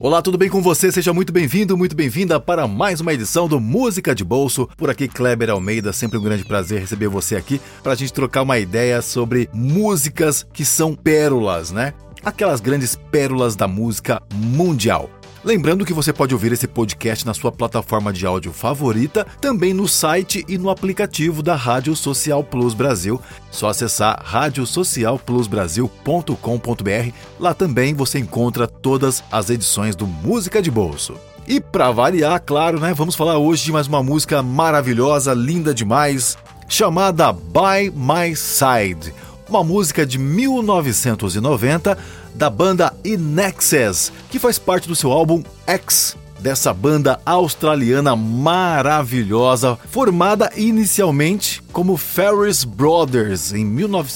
Olá, tudo bem com você? Seja muito bem-vindo, muito bem-vinda para mais uma edição do Música de Bolso. Por aqui, Kleber Almeida, sempre um grande prazer receber você aqui para a gente trocar uma ideia sobre músicas que são pérolas, né? Aquelas grandes pérolas da música mundial. Lembrando que você pode ouvir esse podcast na sua plataforma de áudio favorita, também no site e no aplicativo da Rádio Social Plus Brasil. Só acessar radiosocialplusbrasil.com.br. Lá também você encontra todas as edições do Música de Bolso. E para variar, claro, né, vamos falar hoje de mais uma música maravilhosa, linda demais, chamada By My Side. Uma música de 1990 da banda INXS, que faz parte do seu álbum X, dessa banda australiana maravilhosa, formada inicialmente como Ferris Brothers em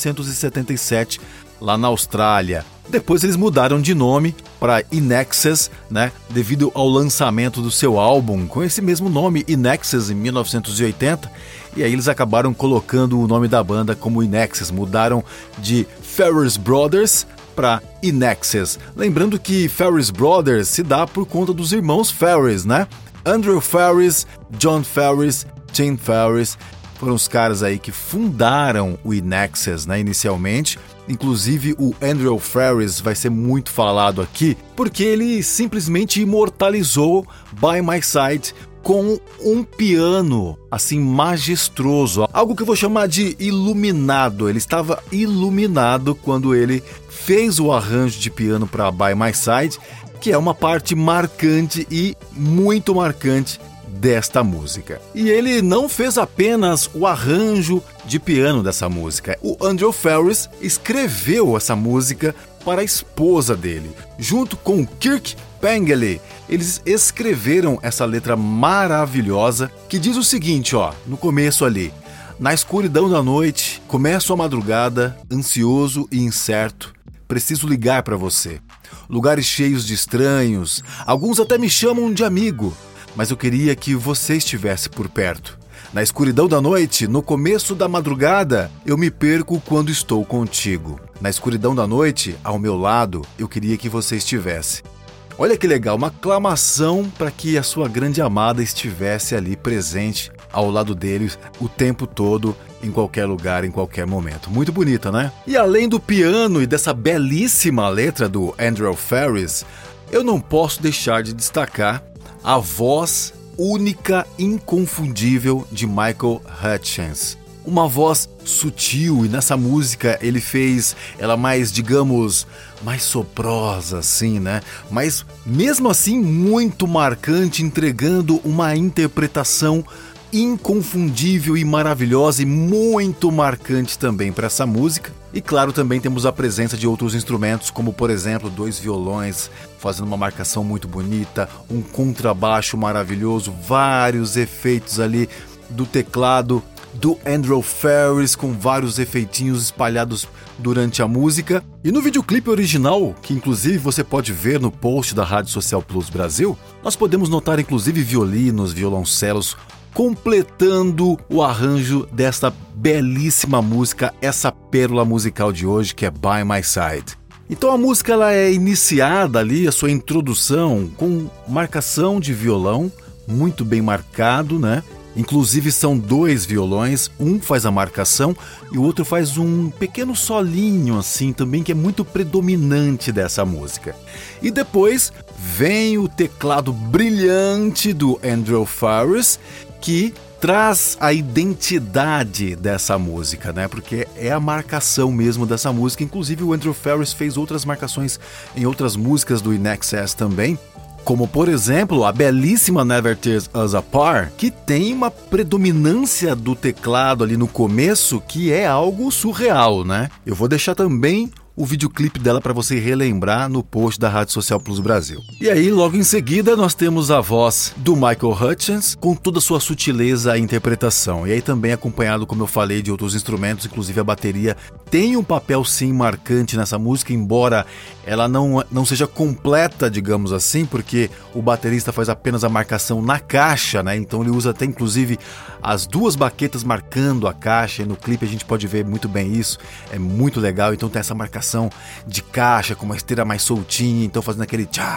1977, lá na Austrália. Depois eles mudaram de nome para INXS, né, devido ao lançamento do seu álbum com esse mesmo nome, INXS, em 1980. E aí eles acabaram colocando o nome da banda como INXS, mudaram de Ferris Brothers para INXS. Lembrando que Ferris Brothers se dá por conta dos irmãos Ferris, né? Andrew Ferris, John Ferris, Tim Ferris foram os caras aí que fundaram o INXS, né, inicialmente. Inclusive o Andrew Ferris vai ser muito falado aqui, porque ele simplesmente imortalizou By My Side com um piano, assim, majestoso. Algo que eu vou chamar de iluminado. Ele estava iluminado quando ele fez o arranjo de piano para By My Side, que é uma parte marcante e muito marcante desta música. E ele não fez apenas o arranjo de piano dessa música. O Andrew Ferris escreveu essa música para a esposa dele, junto com Kirk Pengele. Eles escreveram essa letra maravilhosa que diz o seguinte, ó, no começo ali: na escuridão da noite, começo a madrugada, ansioso e incerto, preciso ligar para você. Lugares cheios de estranhos, alguns até me chamam de amigo, mas eu queria que você estivesse por perto. Na escuridão da noite, no começo da madrugada, eu me perco quando estou contigo. Na escuridão da noite, ao meu lado, eu queria que você estivesse. Olha que legal, uma aclamação para que a sua grande amada estivesse ali presente ao lado dele o tempo todo, em qualquer lugar, em qualquer momento. Muito bonita, né? E além do piano e dessa belíssima letra do Andrew Ferris, eu não posso deixar de destacar a voz única, inconfundível de Michael Hutchence. Uma voz sutil, e nessa música ele fez ela mais, digamos, mais soprosa, assim, né? Mas mesmo assim muito marcante, entregando uma interpretação inconfundível e maravilhosa e muito marcante também para essa música. E claro, também temos a presença de outros instrumentos, como por exemplo 2 violões fazendo uma marcação muito bonita, um contrabaixo maravilhoso, vários efeitos ali do teclado do Andrew Ferris, com vários efeitinhos espalhados durante a música. E no videoclipe original, que inclusive você pode ver no post da Rádio Social Plus Brasil, nós podemos notar inclusive violinos, violoncelos, completando o arranjo desta belíssima música, essa pérola musical de hoje que é By My Side. Então a música ela é iniciada ali, a sua introdução, com marcação de violão, muito bem marcado, né? Inclusive são 2 violões, um faz a marcação e o outro faz um pequeno solinho assim também, que é muito predominante dessa música. E depois vem o teclado brilhante do Andrew Ferris, que traz a identidade dessa música, né? Porque é a marcação mesmo dessa música. Inclusive o Andrew Ferris fez outras marcações em outras músicas do INXS também, como por exemplo a belíssima Never Tear Us Apart, que tem uma predominância do teclado ali no começo que é algo surreal, né? Eu vou deixar também o videoclipe dela para você relembrar no post da Rádio Social Plus Brasil. E aí, logo em seguida, nós temos a voz do Michael Hutchence com toda a sua sutileza e interpretação. E aí também acompanhado, como eu falei, de outros instrumentos, inclusive a bateria tem um papel sim marcante nessa música, embora ela não seja completa, digamos assim, porque o baterista faz apenas a marcação na caixa, né? Então ele usa até inclusive as 2 baquetas marcando a caixa, e no clipe a gente pode ver muito bem isso, é muito legal. Então tem essa marcação de caixa com uma esteira mais soltinha, então fazendo aquele tchá,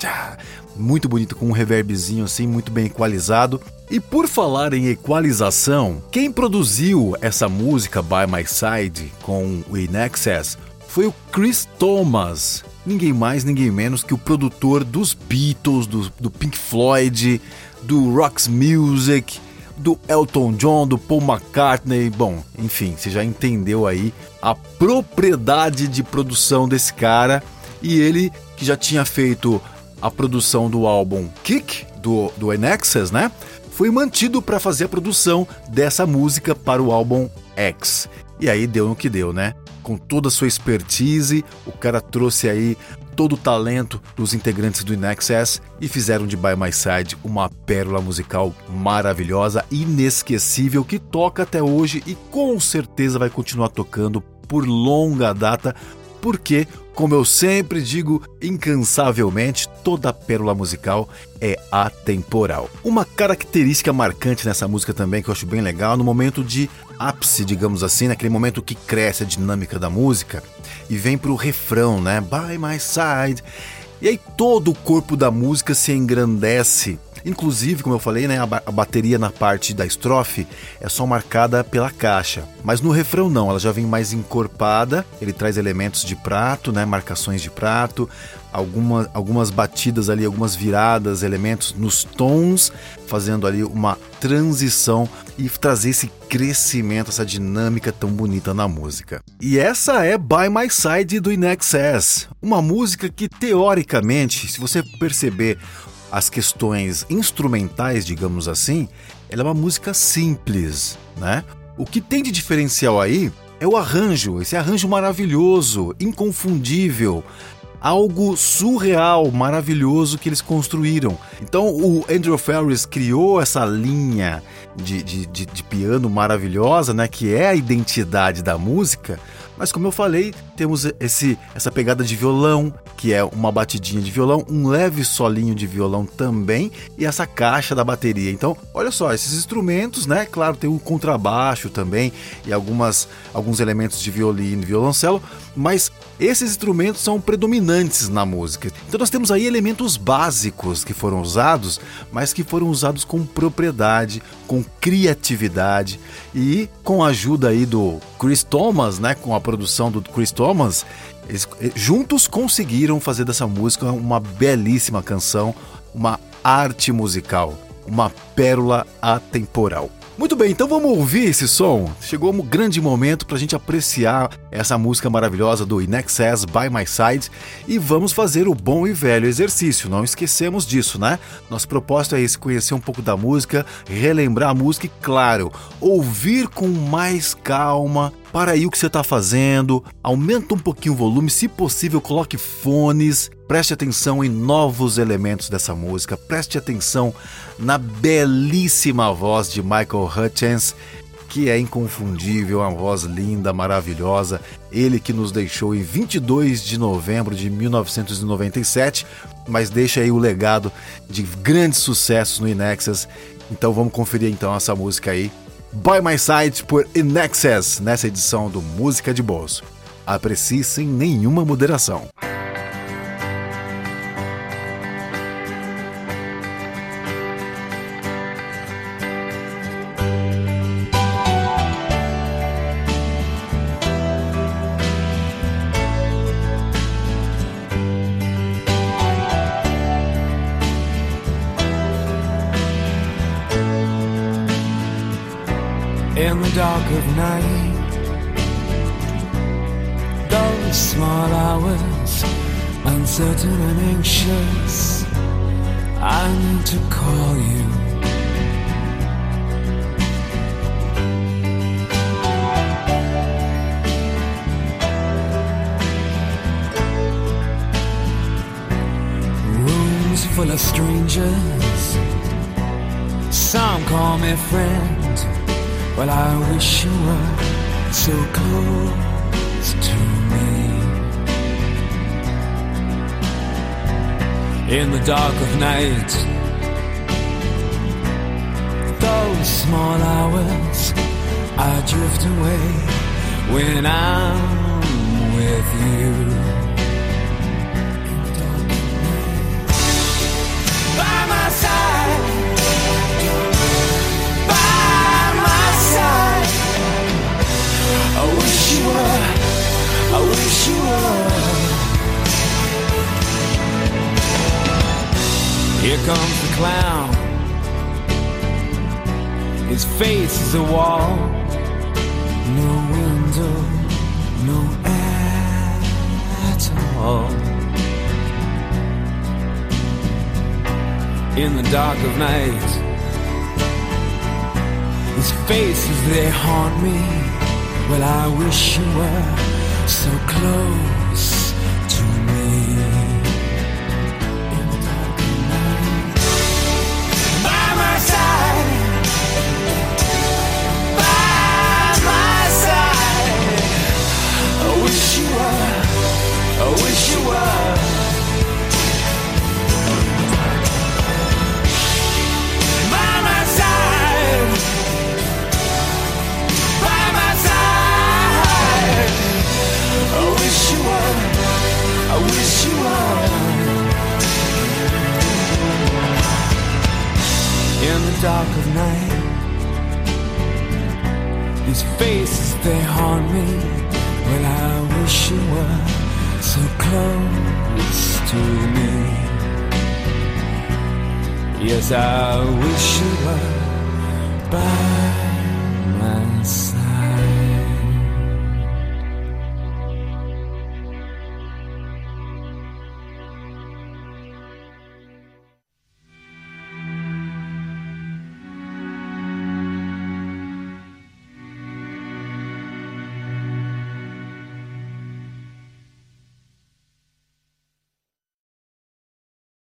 Muito bonito, com um reverbzinho assim, muito bem equalizado. E por falar em equalização, quem produziu essa música By My Side com o INXS foi o Chris Thomas. Ninguém mais, ninguém menos que o produtor dos Beatles, do Pink Floyd, do Roxy Music, do Elton John, do Paul McCartney. Bom, enfim, você já entendeu aí a propriedade de produção desse cara. E ele, que já tinha feito a produção do álbum Kick, do INXS, né? Foi mantido para fazer a produção dessa música para o álbum X. E aí deu no que deu, né? Com toda a sua expertise, o cara trouxe aí todo o talento dos integrantes do INXS e fizeram de By My Side uma pérola musical maravilhosa, inesquecível, que toca até hoje e com certeza vai continuar tocando por longa data, porque, como eu sempre digo incansavelmente, toda pérola musical é atemporal. Uma característica marcante nessa música também, que eu acho bem legal, no momento de ápice, digamos assim, naquele momento que cresce a dinâmica da música e vem pro refrão, né? By My Side. E aí todo o corpo da música se engrandece. Inclusive, como eu falei, né, a bateria na parte da estrofe é só marcada pela caixa. Mas no refrão não, ela já vem mais encorpada, ele traz elementos de prato, né, marcações de prato, algumas batidas ali, algumas viradas, elementos nos tons, fazendo ali uma transição e trazer esse crescimento, essa dinâmica tão bonita na música. E essa é By My Side do INXS, uma música que teoricamente, se você perceber as questões instrumentais, digamos assim, ela é uma música simples, né? O que tem de diferencial aí é o arranjo, esse arranjo maravilhoso, inconfundível, algo surreal, maravilhoso que eles construíram. Então o Andrew Farriss criou essa linha de piano maravilhosa, né, que é a identidade da música. Mas como eu falei, temos essa pegada de violão, que é uma batidinha de violão, um leve solinho de violão também, e essa caixa da bateria. Então, olha só, esses instrumentos, né? Claro, tem o contrabaixo também, e alguns elementos de violino e violoncelo, mas esses instrumentos são predominantes na música. Então nós temos aí elementos básicos que foram usados, mas que foram usados com propriedade, com criatividade, e com a ajuda aí do Chris Thomas, né? Com a produção do Chris Thomas, eles juntos conseguiram fazer dessa música uma belíssima canção, uma arte musical, uma pérola atemporal. Muito bem, então vamos ouvir esse som. Chegou um grande momento para a gente apreciar essa música maravilhosa do INXS, By My Side, e vamos fazer o bom e velho exercício, não esquecemos disso, né? Nosso propósito é esse, conhecer um pouco da música, relembrar a música e, claro, ouvir com mais calma. Para aí o que você está fazendo, aumenta um pouquinho o volume, se possível coloque fones, preste atenção em novos elementos dessa música, preste atenção na belíssima voz de Michael Hutchence, que é inconfundível, uma voz linda, maravilhosa, ele que nos deixou em 22 de novembro de 1997, mas deixa aí o legado de grandes sucessos no INXS. Então vamos conferir então essa música aí, By My Side por INXS, nessa edição do Música de Bolso. Aprecie sem nenhuma moderação. In the dark of night, those small hours, uncertain and anxious, I need to call you. Rooms full of strangers, some call me friend. Well, I wish you were so close to me. In the dark of night, those small hours, I drift away when I'm with you. In the dark of night. Here comes the clown. His face is a wall. No window, no air at all. In the dark of night, his faces, they haunt me. Well, I wish you were so close to me. In the dark of night, by my side, by my side. I wish you were, I wish you were. By my side, by my side. I wish you were, I wish you were. In the dark of night, these faces, they haunt me. Well, I wish you were so close to me. Yes, I wish you were by my side.